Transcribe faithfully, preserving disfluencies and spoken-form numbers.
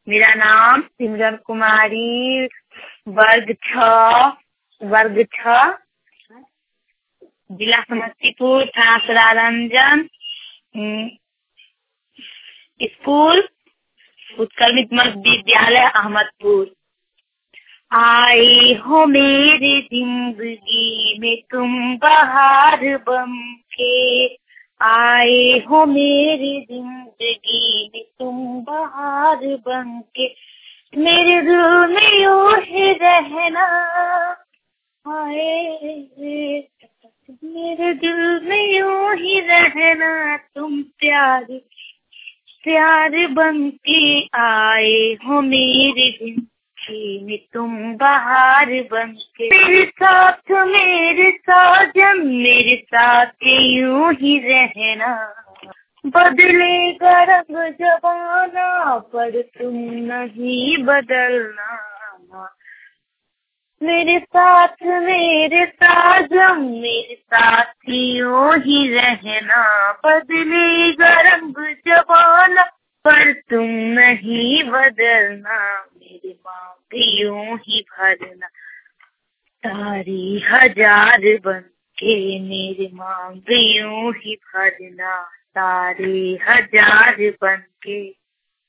मेरा नाम सिमरन कुमारी, वर्ग छ वर्ग छ जिला समस्तीपुर, थाना सरारंजन, स्कूल उत्कल मध्य विद्यालय अहमदपुर। आए हो मेरी जिंदगी में तुम बहार बन के, आए हो मेरी जिंदगी में तुम बहार बन के, मेरे दिल में यूं ही रहना, आए मेरे दिल में यूं ही रहना, तुम प्यार प्यार बन के आए हो मेरी जिंदगी में तुम बहार बन के। मेरे साथ मेरे साजन मेरे साथ यूं ही रहना, बदलेगा रंग जमाना पर तुम नहीं बदलना। मेरे साथ मेरे साजन मेरे साथ यूं ही रहना, बदलेगा रंग जमाना पर तुम नहीं बदलना। मेरे मांग यूं ही भरना, तारी हजार बन के, मेरे मांग यूं ही भरना, तारे हजार बन के।